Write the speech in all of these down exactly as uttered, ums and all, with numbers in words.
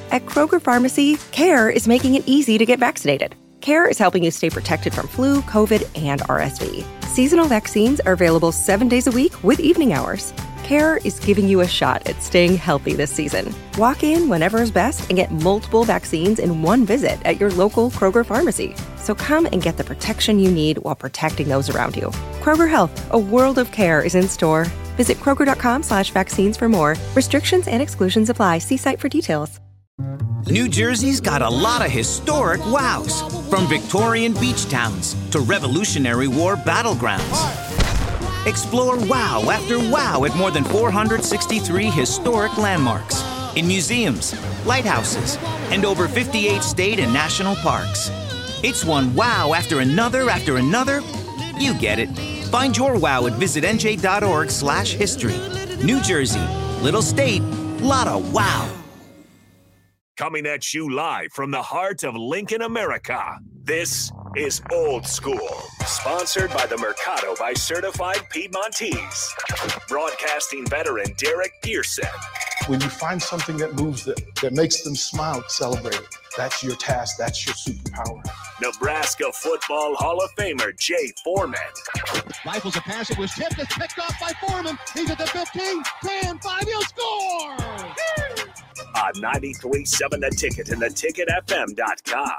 At Kroger Pharmacy, CARE is making it easy to get vaccinated. CARE is helping you stay protected from flu, COVID, and R S V. Seasonal vaccines are available seven days a week with evening hours. CARE is giving you a shot at staying healthy this season. Walk in whenever is best and get multiple vaccines in one visit at your local Kroger Pharmacy. So come and get the protection you need while protecting those around you. Kroger Health, a world of care is in store. Visit Kroger.com slash vaccines for more. Restrictions and exclusions apply. See site for details. New Jersey's got a lot of historic wows. From Victorian beach towns to Revolutionary War battlegrounds. Explore wow after wow at more than four hundred sixty-three historic landmarks in museums, lighthouses, and over fifty-eight state and national parks. It's one wow after another after another. You get it. Find your wow at visit n j dot org slash history. New Jersey, little state, lot of wow. Coming at you live from the heart of Lincoln, America. This is Old School, sponsored by the Mercado by Certified Piedmontese. Broadcasting veteran Derek Pearson. When you find something that moves them, that makes them smile, celebrate it. That's your task. That's your superpower. Nebraska Football Hall of Famer Jay Foreman. Rifles a pass. It was tipped. It's picked off by Foreman. He's at the fifteen, ten, five. He'll score! On ninety-three point seven The Ticket and the ticket f m dot com.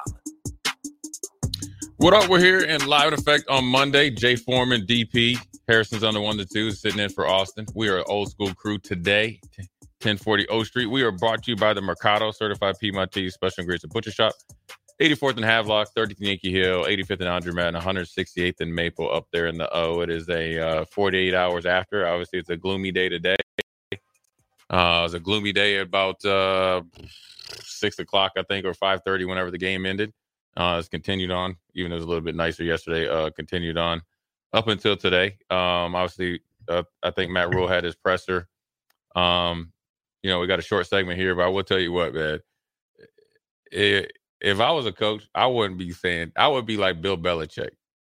What up? We're here in live effect on Monday. Jay Foreman, D P. Harrison's on the one to two, sitting in for Austin. We are an old school crew today. ten forty O Street. We are brought to you by the Mercado Certified Piedmontese Special Ingredients Butcher Shop. eighty-fourth and Havelock, thirtieth and Yankee Hill, eighty-fifth and Andremat, and one hundred sixty-eighth and Maple up there in the O. It is a uh, forty-eight hours after. Obviously, it's a gloomy day today. Uh, it was a gloomy day at about uh, six o'clock, I think, or five thirty whenever the game ended. Uh, it's continued on, even though it was a little bit nicer yesterday, uh, continued on up until today. Um, obviously, uh, I think Matt Rule had his presser. Um, you know, we got a short segment here, but I will tell you what, man. It, if I was a coach, I wouldn't be saying, I would be like Bill Belichick.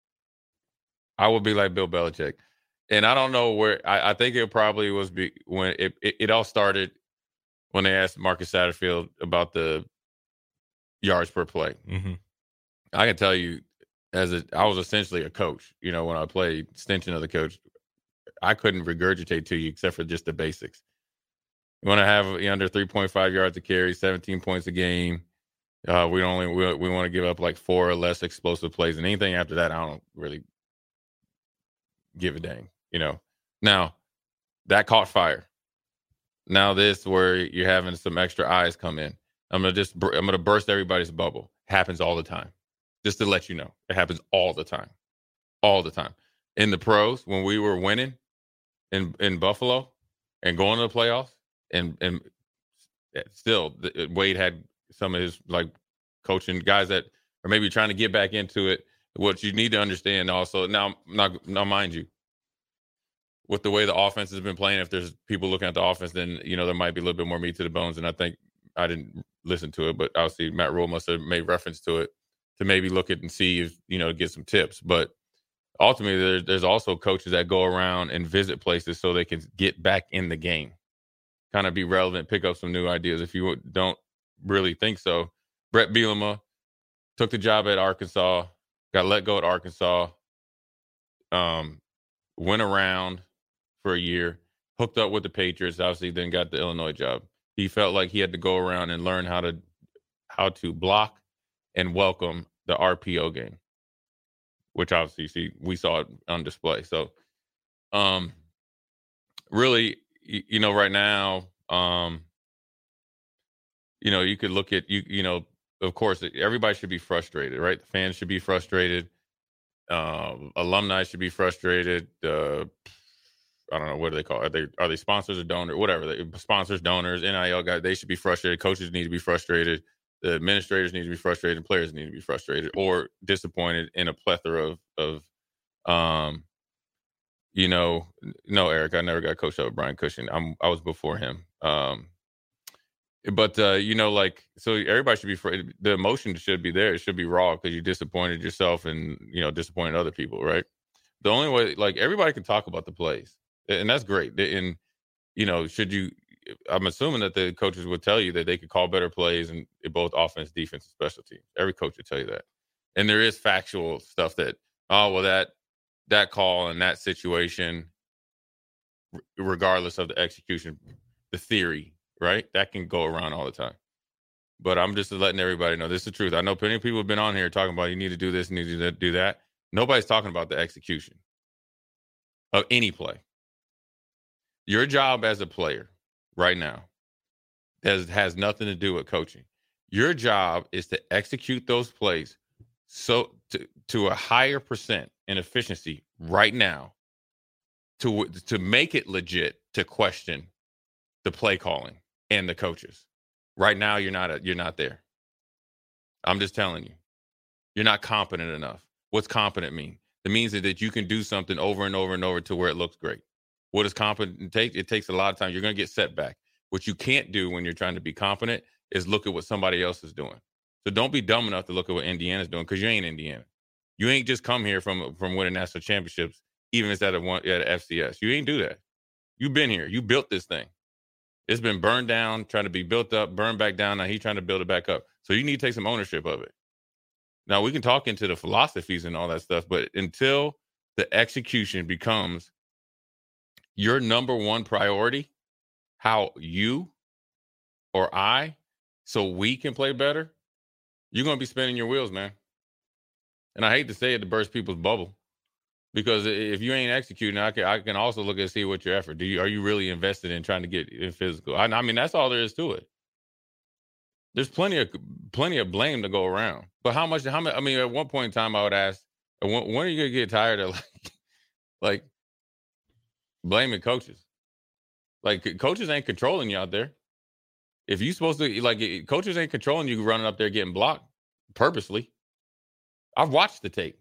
I would be like Bill Belichick. And I don't know where, I, I think it probably was be, when it, it, it all started when they asked Marcus Satterfield about the yards per play. Mm-hmm. I can tell you, as a, I was essentially a coach, you know, when I played extension of the coach, I couldn't regurgitate to you except for just the basics. You want to have under three point five yards a carry, seventeen points a game. Uh, we only we, we want to give up like four or less explosive plays, and anything after that, I don't really give a dang. You know. Now that caught fire. Now this where you're having some extra eyes come in. I'm gonna just I'm gonna burst everybody's bubble. Happens all the time. Just to let you know, it happens all the time, all the time. In the pros, when we were winning in in Buffalo and going to the playoffs, and and still Wade had some of his like coaching guys that are maybe trying to get back into it. What you need to understand also now, now, now, mind you, with the way the offense has been playing, if there's people looking at the offense, then you know there might be a little bit more meat to the bones. And I think I didn't listen to it, but obviously Matt Rule must have made reference to it to maybe look at and see if you know get some tips. But ultimately, there's there's also coaches that go around and visit places so they can get back in the game, kind of be relevant, pick up some new ideas. If you don't really think so, Brett Bielema took the job at Arkansas, got let go at Arkansas, um, went around for a year, hooked up with the Patriots, obviously then got the Illinois job. He felt like he had to go around and learn how to how to block and welcome the R P O game, which obviously see we saw it on display. So, um, really, you, you know, right now, um, you know, you could look at you, you know, of course, everybody should be frustrated, right? The fans should be frustrated. Uh, alumni should be frustrated. Uh, I don't know, what do they call it? Are they, are they sponsors or donors? Whatever. They, sponsors, donors, N I L guys, they should be frustrated. Coaches need to be frustrated. The administrators need to be frustrated. Players need to be frustrated or disappointed in a plethora of, of um, you know, no, Eric, I never got coached up with Brian Cushing. I'm, I was before him. Um, but, uh, you know, like, so everybody should be, fr- the emotion should be there. It should be raw because you disappointed yourself and, you know, disappointed other people, right? The only way, like, everybody can talk about the plays, and that's great. And, you know, should you, I'm assuming that the coaches would tell you that they could call better plays in both offense, defense, and special teams. Every coach would tell you that. And there is factual stuff that, oh, well, that that call and that situation, regardless of the execution, the theory, right? That can go around all the time. But I'm just letting everybody know this is the truth. I know plenty of people have been on here talking about you need to do this, you need to do that. Nobody's talking about the execution of any play. Your job as a player right now has, has nothing to do with coaching. Your job is to execute those plays so to, to a higher percent in efficiency right now to, to make it legit to question the play calling and the coaches. Right now, you're not a, you're not there. I'm just telling you. You're not competent enough. What's competent mean? It means that you can do something over and over and over to where it looks great. What does competent take? It takes a lot of time. You're going to get set back. What you can't do when you're trying to be competent is look at what somebody else is doing. So don't be dumb enough to look at what Indiana's doing because you ain't Indiana. You ain't just come here from, from winning national championships, even if it's at a, one, at a F C S. You ain't do that. You've been here. You built this thing. It's been burned down, trying to be built up, burned back down. Now he's trying to build it back up. So you need to take some ownership of it. Now, we can talk into the philosophies and all that stuff, but until the execution becomes your number one priority, how you or I, so we can play better, you're going to be spinning your wheels, man. And I hate to say it to burst people's bubble. Because if you ain't executing, I can I can also look and see what your effort. Do you are you really invested in trying to get in physical? I, I mean, that's all there is to it. There's plenty of plenty of blame to go around. But how much? How much? I mean, at one point in time, I would ask, when, when are you gonna get tired of like, like blaming coaches? Like coaches ain't controlling you out there. If you supposed to like coaches ain't controlling you running up there getting blocked purposely. I've watched the tape.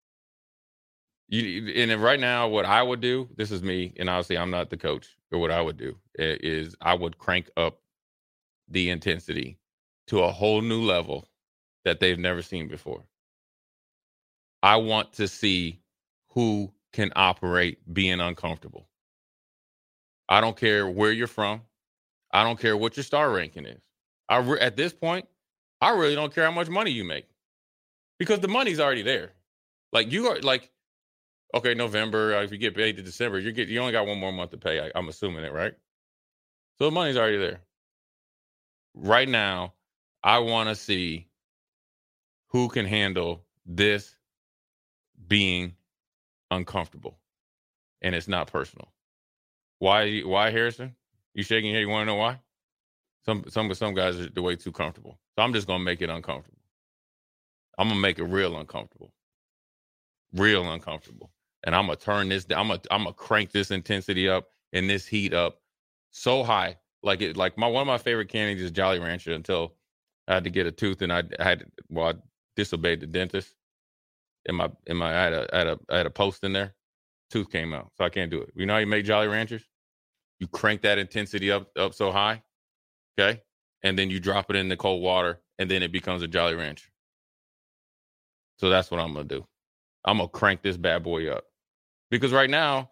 You, and right now, what I would do, this is me, and obviously I'm not the coach, but what I would do is I would crank up the intensity to a whole new level that they've never seen before. I want to see who can operate being uncomfortable. I don't care where you're from. I don't care what your star ranking is. I re- at this point, I really don't care how much money you make because the money's already there. Like you are like, okay, November, uh, if you get paid to December, you get you only got one more month to pay. I, I'm assuming it, right? So the money's already there. Right now, I want to see who can handle this being uncomfortable. And it's not personal. Why, why Harrison? You shaking your head? You want to know why? Some, some, some guys are way too comfortable. So I'm just going to make it uncomfortable. I'm going to make it real uncomfortable. Real uncomfortable. And I'm gonna turn this down. I'm gonna I'm gonna crank this intensity up and this heat up so high. Like it like my one of my favorite candies is Jolly Rancher until I had to get a tooth and I, I had well I disobeyed the dentist. In my in my I had a I had a I had a post in there. Tooth came out. So I can't do it. You know how you make Jolly Ranchers? You crank that intensity up up so high, okay? And then you drop it in the cold water and then it becomes a Jolly Rancher. So that's what I'm gonna do. I'm gonna crank this bad boy up. Because right now,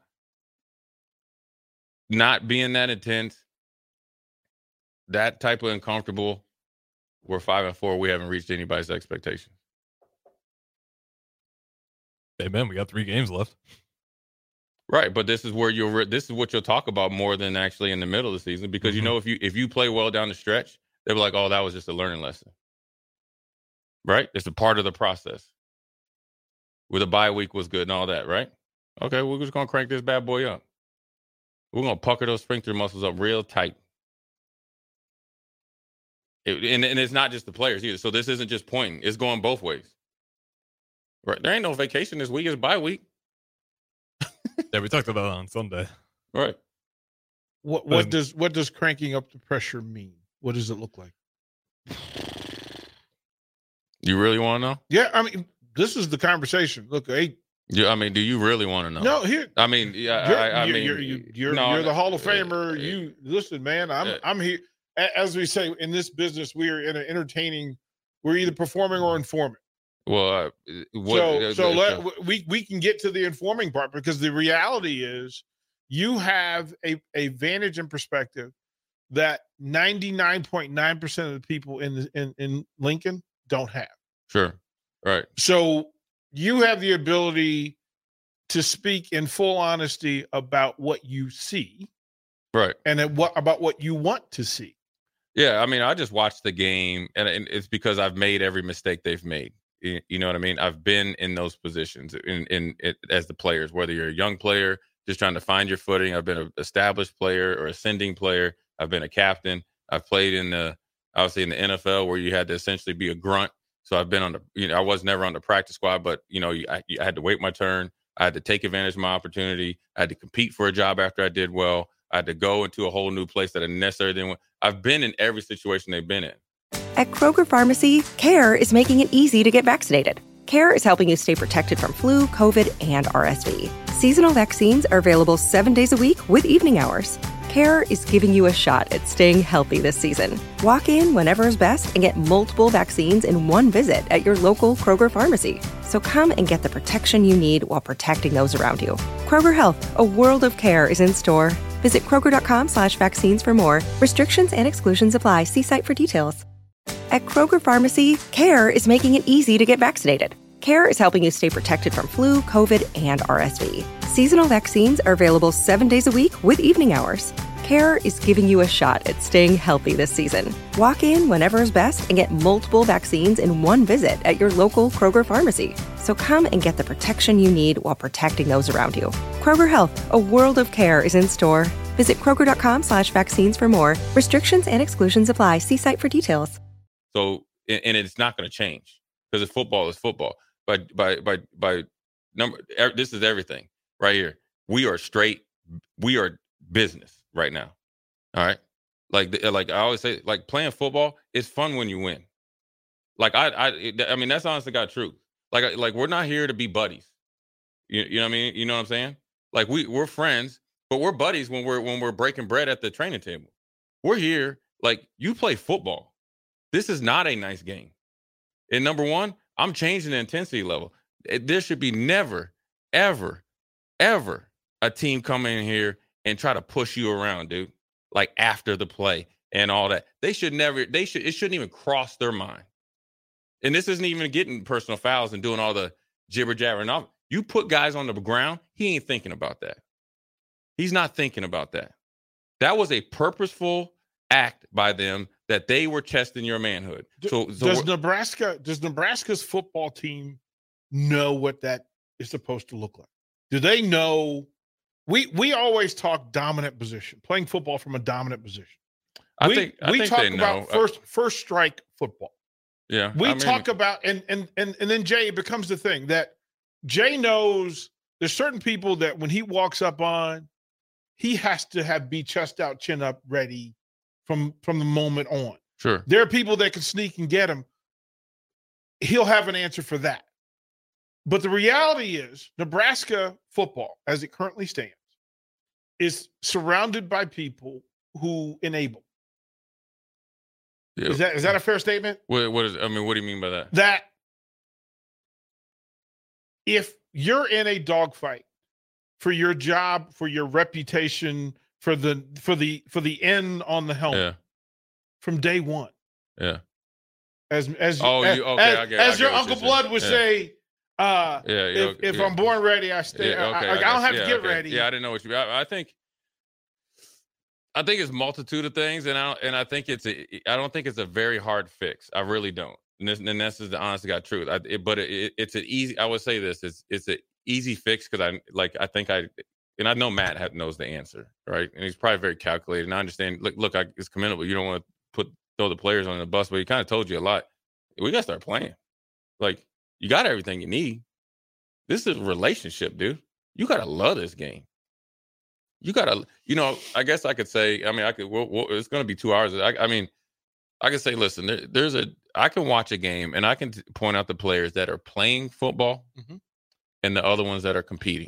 not being that intense, that type of uncomfortable, we're five and four. We haven't reached anybody's expectations. Hey man, we got three games left. Right, but this is where you'll this is what you'll talk about more than actually in the middle of the season. Because mm-hmm. you know if you if you play well down the stretch, they'll be like, oh, that was just a learning lesson. Right? It's a part of the process. Where the bye week was good and all that, right? Okay, we're just going to crank this bad boy up. We're going to pucker those sphincter muscles up real tight. It, and, and it's not just the players either. So this isn't just pointing. It's going both ways. Right? There ain't no vacation this week. It's bye week. Yeah, we talked about it on Sunday. Right. What what um, does what does cranking up the pressure mean? What does it look like? You really want to know? Yeah, I mean, this is the conversation. Look, hey, yeah, I mean, do you really want to know? No, here. I mean, yeah, you're, I, I you're, mean, you're, you're, you're, no, you're the Hall of Famer. Uh, you listen, man. I'm uh, I'm here. As we say in this business, we are in an entertaining. We're either performing or informing. Well, uh, what, so uh, so uh, let, we we can get to the informing part because the reality is you have a a vantage and perspective that ninety-nine point nine percent of the people in, the, in in Lincoln don't have. Sure. Right. So you have the ability to speak in full honesty about what you see. Right. And at what about what you want to see. Yeah, I mean, I just watched the game, and, and it's because I've made every mistake they've made. You, you know what I mean? I've been in those positions in, in it, as the players, whether you're a young player just trying to find your footing. I've been an established player or ascending player. I've been a captain. I've played in the, obviously in the N F L where you had to essentially be a grunt. So I've been on the, you know, I was never on the practice squad, but, you know, I, I had to wait my turn. I had to take advantage of my opportunity. I had to compete for a job after I did well. I had to go into a whole new place that I necessarily didn't want. I've been in every situation they've been in. At Kroger Pharmacy, CARE is making it easy to get vaccinated. CARE is helping you stay protected from flu, COVID, and R S V. Seasonal vaccines are available seven days a week with evening hours. CARE is giving you a shot at staying healthy this season. Walk in whenever is best and get multiple vaccines in one visit at your local Kroger Pharmacy. So come and get the protection you need while protecting those around you. Kroger Health, a world of care is in store. Visit Kroger.com slash vaccines for more. Restrictions and exclusions apply. See site for details. At Kroger Pharmacy, CARE is making it easy to get vaccinated. CARE is helping you stay protected from flu, COVID, and R S V. Seasonal vaccines are available seven days a week with evening hours. CARE is giving you a shot at staying healthy this season. Walk in whenever is best and get multiple vaccines in one visit at your local Kroger Pharmacy. So come and get the protection you need while protecting those around you. Kroger Health, a world of care is in store. Visit Kroger.com slash vaccines for more. Restrictions and exclusions apply. See site for details. So, and it's not going to change because football is football. But by, by, by number, this is everything right here. We are straight. We are business right now. All right. Like, like I always say, like playing football is fun when you win. Like I, I, I mean, that's honestly got truth. Like, like we're not here to be buddies. You, you know what I mean? You know what I'm saying? Like we, we're friends, but we're buddies when we're, when we're breaking bread at the training table. We're here. Like you play football. This is not a nice game. And number one, I'm changing the intensity level. There should be never, ever, ever a team come in here and try to push you around, dude. Like after the play and all that. They should never, they should, it shouldn't even cross their mind. And this isn't even getting personal fouls and doing all the jibber jabber and all. You put guys on the ground, he ain't thinking about that. He's not thinking about that. That was a purposeful act by them that they were testing your manhood. So, so does Nebraska, does Nebraska's football team know what that is supposed to look like? Do they know? We we always talk dominant position, playing football from a dominant position. I we, think I we think talk they about know. first first strike football. Yeah, we I mean, talk about and and and and then Jay, it becomes the thing that Jay knows. There's certain people that when he walks up on, he has to have be chest out, chin up, ready from from the moment on. Sure, there are people that can sneak and get him. He'll have an answer for that. But the reality is, Nebraska football, as it currently stands, is surrounded by people who enable. Yeah. Is that is that a fair statement? What, what is? I mean, what do you mean by that? That if you're in a dogfight for your job, for your reputation, for the for the for the end on the helmet, Yeah. from day one, Yeah. as as Oh, as, you okay? as, I get, as I get your what Uncle you're Blood saying. would Yeah. say. Uh, Yeah, yeah, if if yeah. I'm born ready, I stay. Yeah, I, okay, I, I don't got have you. to Yeah, get okay. ready. Yeah, I didn't know what you. I, I think. I think it's multitude of things, and I and I think it's a. I don't think it's a very hard fix. I really don't. And this, and this is the honest to God truth. I, it, but it, it's an easy. I would say this. It's it's an easy fix because I like. I think I. And I know Matt have, knows the answer, right? And he's probably very calculated. And I understand. Look, look, I, it's commendable. You don't want to put throw the players on the bus, but he kind of told you a lot. We got to start playing. Like you got everything you need. This is a relationship, dude. You got to love this game. You got to, you know, I guess I could say, I mean, I could, we'll, we'll, it's going to be two hours. I, I mean, I could say, listen, there, there's a, I can watch a game and I can t- point out the players that are playing football Mhm. and the other ones that are competing.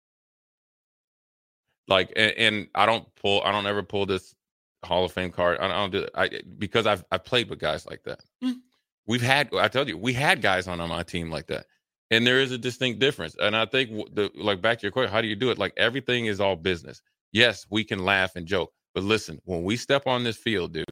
Like, and, and I don't pull, I don't ever pull this Hall of Fame card. I don't, I don't do it I, because I've, I've played with guys like that. Mm. We've had, I told you, we had guys on, on my team like that. And there is a distinct difference. And I think, the like, back to your question, how do you do it? Like, everything is all business. Yes, we can laugh and joke, But listen, when we step on this field, dude,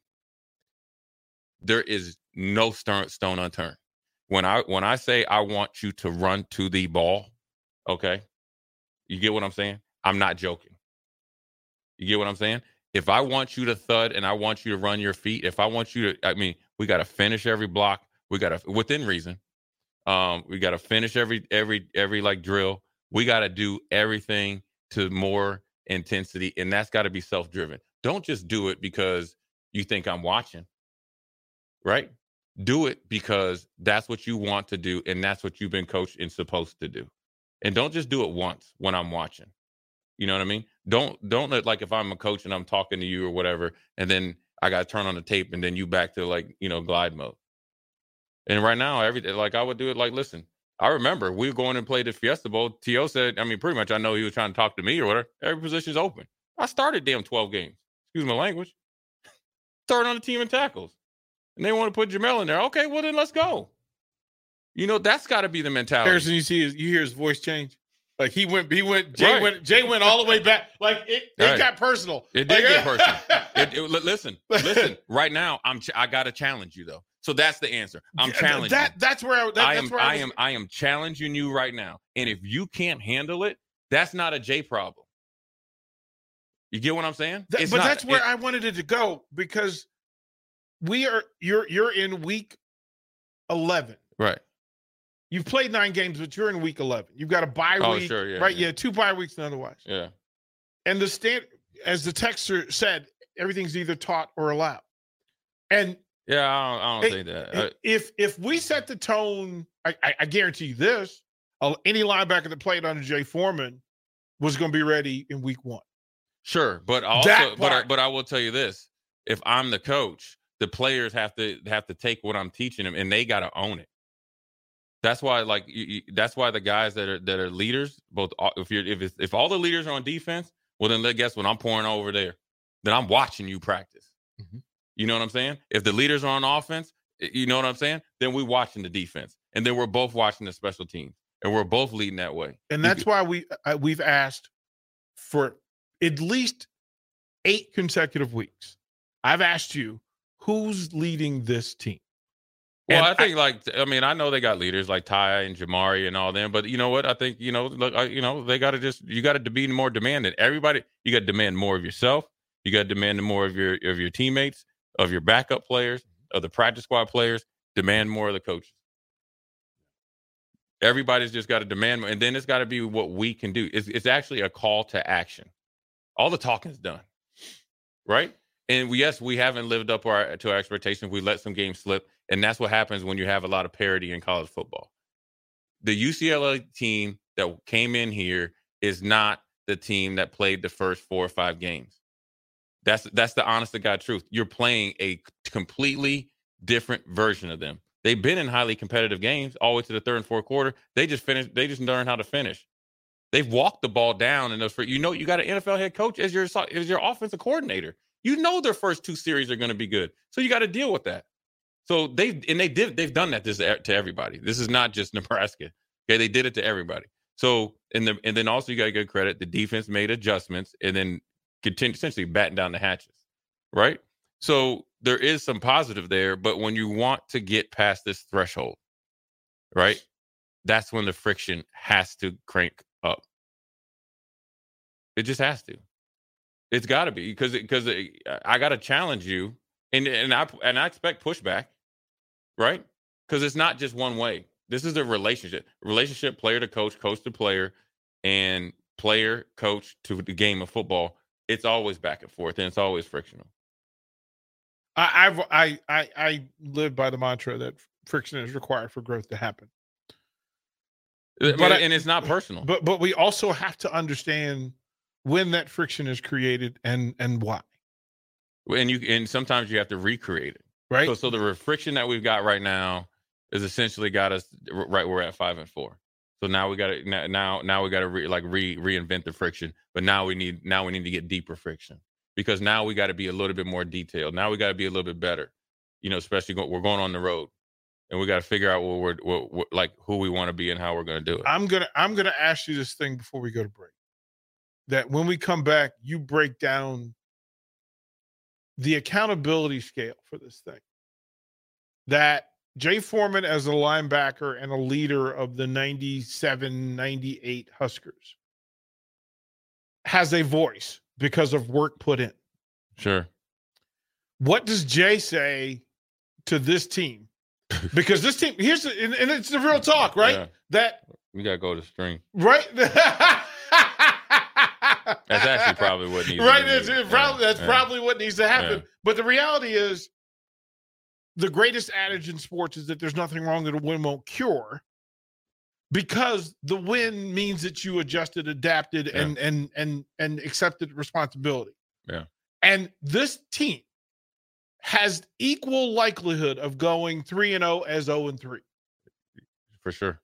there is no stone, stone unturned. When I when I say I want you to run to the ball, okay, you get what I'm saying? I'm not joking. You get what I'm saying? If I want you to thud and I want you to run your feet, if I want you to, I mean, we got to finish every block. We got to, within reason, um, we got to finish every every every like drill. We got to do everything to more intensity, and that's got to be self-driven. Don't just do it because you think I'm watching, right? Do it because that's what you want to do, and that's what you've been coached and supposed to do. And don't just do it once when I'm watching. You know what I mean? Don't don't let, like, if I'm a coach and I'm talking to you or whatever, and then I got to turn on the tape, and then you back to, like, you know, glide mode. And right now, every like I would do it like, listen, I remember we were going and played the Fiesta Bowl. T O said, I mean, pretty much I know he was trying to talk to me or whatever. Every position's open. I started damn twelve games. Excuse my language. Started on the team in tackles. And they want to put Jamel in there. Okay, well, then let's go. You know, that's got to be the mentality. Harrison, you see, his, you hear his voice change. Like he went, he went, Jay right. went, Jay went all the way back. Like it, it right. got personal. It did like, get personal. It, it, listen, listen. Right now, I'm. Ch- I got to challenge you though. So that's the answer. I'm challenging. That that's where I. That, I am. That's where I, I am. I am challenging you right now. And if you can't handle it, that's not a Jay problem. You get what I'm saying? That, but not, that's where it, I wanted it to go because we are. You're you're in week eleven. Right. You've played nine games, but you're in week eleven. You've got a bye oh, week, sure, yeah, right? yeah. Yeah, two bye weeks and otherwise. Yeah. And the stand, as the texter said, everything's either taught or allowed. And yeah, I don't, I don't think that. If if we set the tone, I, I, I guarantee you this: uh, any linebacker that played under Jay Foreman was going to be ready in week one. Sure, but also, but I, but I will tell you this: if I'm the coach, the players have to have to take what I'm teaching them, and they got to own it. That's why, like, you, you, that's why the guys that are that are leaders, both if you're if it's, if all the leaders are on defense, well, then let guess what? I'm pouring over there. Then I'm watching you practice. Mm-hmm. You know what I'm saying? If the leaders are on offense, you know what I'm saying? Then we're watching the defense, and then we're both watching the special teams, and we're both leading that way. And that's you, why we uh, we've asked for at least eight consecutive weeks. I've asked you who's leading this team. Well, and I think, I, like, I mean, I know they got leaders like Ty and Jamari and all them, but you know what? I think, you know, look, I, you know, they got to just, you got to be more demanding. Everybody, you got to demand more of yourself. You got to demand more of your, of your teammates, of your backup players, of the practice squad players, demand more of the coaches. Everybody's just got to demand more. And then it's got to be what we can do. It's, it's actually a call to action. All the talking is done. Right. And we, yes, we haven't lived up our, to our expectations. We let some games slip. And that's what happens when you have a lot of parity in college football. The U C L A team that came in here is not the team that played the first four or five games. That's that's the honest to God truth. You're playing a completely different version of them. They've been in highly competitive games all the way to the third and fourth quarter. They just finished. They just learned how to finish. They've walked the ball down in those. You know, you got an N F L head coach as your as your offensive coordinator. You know their first two series are going to be good, so you got to deal with that. So they and they did they've done that this to everybody. This is not just Nebraska. Okay, they did it to everybody. So and the and then also you got to give credit. The defense made adjustments and then continue essentially batten down the hatches, right? So there is some positive there, but when you want to get past this threshold, right, that's when the friction has to crank up. It just has to. It's got to be because because I got to challenge you, and and I and I expect pushback, right? Because it's not just one way. This is a relationship, relationship player to coach, coach to player, and player coach to the game of football. It's always back and forth, and it's always frictional. I I've, I I I live by the mantra that friction is required for growth to happen. But and, I, and it's not personal. But but we also have to understand when that friction is created and and why. And you and sometimes you have to recreate it. Right. So so the friction that we've got right now is essentially got us right where we're at five and four. So now we got to now now we got to re, like re reinvent the friction. But now we need now we need to get deeper friction because now we got to be a little bit more detailed. Now we got to be a little bit better. You know, especially go, we're going on the road, and we got to figure out what we're what, what, like who we want to be and how we're going to do it. I'm gonna I'm gonna ask you this thing before we go to break. That when we come back, you break down the accountability scale for this thing. That Jay Foreman, as a linebacker and a leader of the ninety-seven ninety-eight Huskers, has a voice because of work put in. Sure. What does Jay say to this team? Because this team, here's the, and, and it's the real talk, right? Yeah. That we got to go to string. Right. That's actually probably what needs right, to be. Right. Probably, yeah. that's yeah. probably what needs to happen. Yeah. But the reality is, the greatest adage in sports is that there's nothing wrong that a win won't cure, because the win means that you adjusted, adapted, yeah. and and and and accepted responsibility. Yeah. And this team has equal likelihood of going three and zero as zero and three. For sure.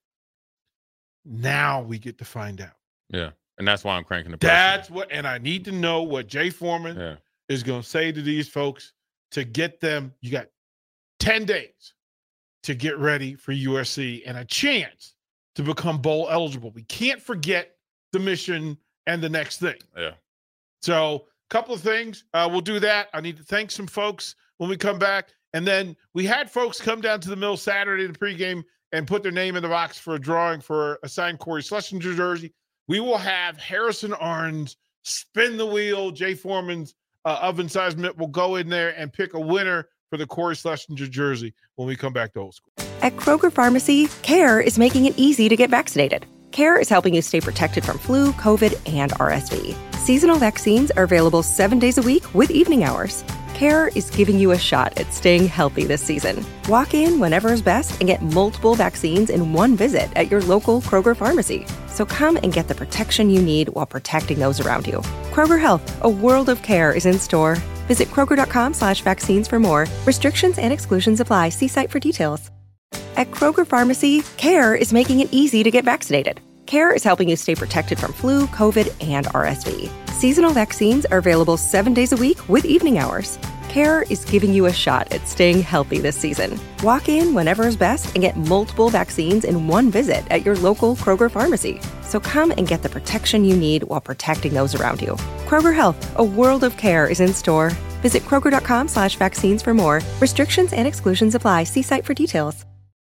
Now we get to find out. Yeah, and that's why I'm cranking the pressure. That's what, and I need to know what Jay Foreman yeah. is going to say to these folks to get them. You got ten days to get ready for U S C and a chance to become bowl eligible. We can't forget the mission and the next thing. Yeah. So a couple of things. Uh, we'll do that. I need to thank some folks when we come back. And then we had folks come down to the mill Saturday to pregame and put their name in the box for a drawing for a signed Corey Schlesinger jersey. We will have Harrison Arns spin the wheel. Jay Foreman's uh, oven-sized mitt will go in there and pick a winner for the Corey Schlesinger jersey when we come back to Old School. At Kroger Pharmacy, CARE is making it easy to get vaccinated. CARE is helping you stay protected from flu, COVID, and R S V. Seasonal vaccines are available seven days a week with evening hours. CARE is giving you a shot at staying healthy this season. Walk in whenever is best and get multiple vaccines in one visit at your local Kroger Pharmacy. So come and get the protection you need while protecting those around you. Kroger Health, a world of care is in store. Visit Kroger.com slash vaccines for more. Restrictions and exclusions apply. See site for details. At Kroger Pharmacy, CARE is making it easy to get vaccinated. CARE is helping you stay protected from flu, COVID, and R S V. Seasonal vaccines are available seven days a week with evening hours. CARE is giving you a shot at staying healthy this season. Walk in whenever is best and get multiple vaccines in one visit at your local Kroger Pharmacy. So come and get the protection you need while protecting those around you. Kroger Health, a world of care is in store. Visit Kroger.com slash vaccines for more. Restrictions and exclusions apply. See site for details.